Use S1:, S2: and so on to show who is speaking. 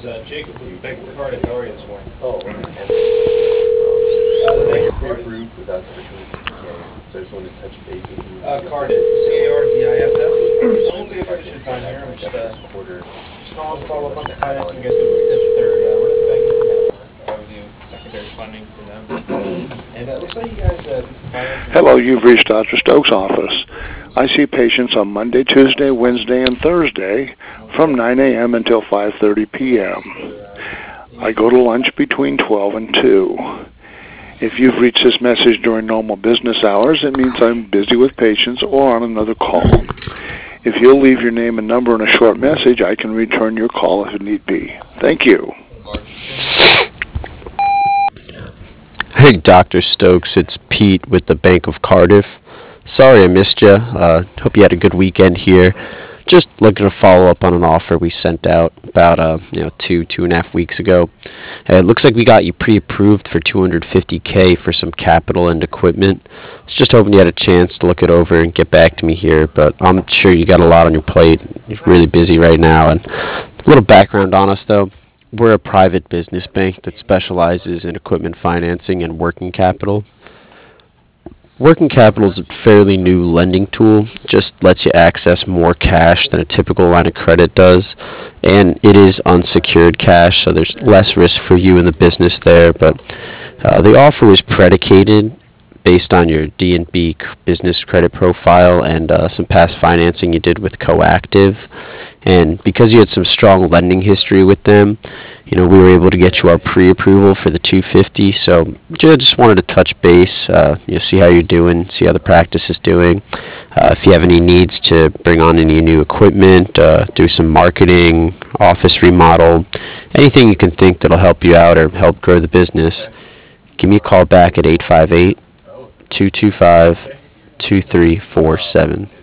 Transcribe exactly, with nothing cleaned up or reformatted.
S1: is uh, Jacob with Bank of Cardiff. How are you this morning?
S2: Oh, okay.
S1: Uh, the Bank of
S2: Pre-approved without switching to C K, so I just wanted to touch base with you.
S1: Uh, Cardiff, C A R D I F F. Hopefully a efficient time here. I'm just, uh,
S2: quarter.
S1: just calling to follow up on the financing you guys did with Fifth Third. Uh, we're in the bank now. Uh, we do secondary funding for them. And uh, it looks like you guys uh, did some financing.
S3: Hello, you've reached Doctor Stokes' office. I see patients on Monday, Tuesday, Wednesday, and Thursday from nine A M until five thirty P M I go to lunch between twelve and two. If you've reached this message during normal business hours, it means I'm busy with patients or on another call. If you'll leave your name and number in a short message, I can return your call if it need be. Thank you.
S4: Hey, Doctor Stokes, it's Pete with the Bank of Cardiff. Sorry I missed you. Uh, hope you had a good weekend here. Just looking to follow up on an offer we sent out about uh, you know two two and a half weeks ago. Uh, it looks like we got you pre-approved for two hundred fifty K for some capital and equipment. I was just hoping you had a chance to look it over and get back to me here, but I'm sure you got a lot on your plate. You're really busy right now. And a little background on us, though. We're a private business bank that specializes in equipment financing and working capital. Working capital is a fairly new lending tool. Just lets you access more cash than a typical line of credit does, and it is unsecured cash, so there's less risk for you in the business there. But uh, the offer was predicated based on your D and B business credit profile and uh, some past financing you did with Coactive. And because you had some strong lending history with them, you know, we were able to get you our pre-approval for the two hundred fifty. So I just wanted to touch base, uh, you know, see how you're doing, see how the practice is doing. Uh, if you have any needs to bring on any new equipment, uh, do some marketing, office remodel, anything you can think that'll help you out or help grow the business, give me a call back at eight five eight, two two five, two three four seven.